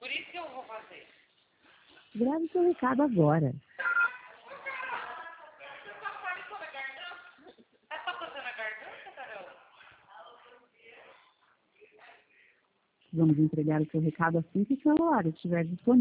Por isso que eu vou fazer. Grave seu recado agora. Tá coçando a garganta, Carol? Vamos entregar o seu recado assim que o celular estiver disponível.